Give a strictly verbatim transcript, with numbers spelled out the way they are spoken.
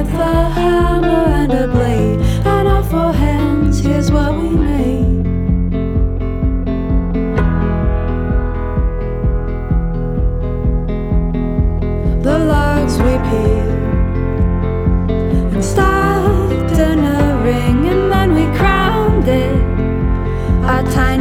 with a hammer and a blade and our four hands, here's what we made. The logs we peeled and stacked in a ring, and then we crowned it our time.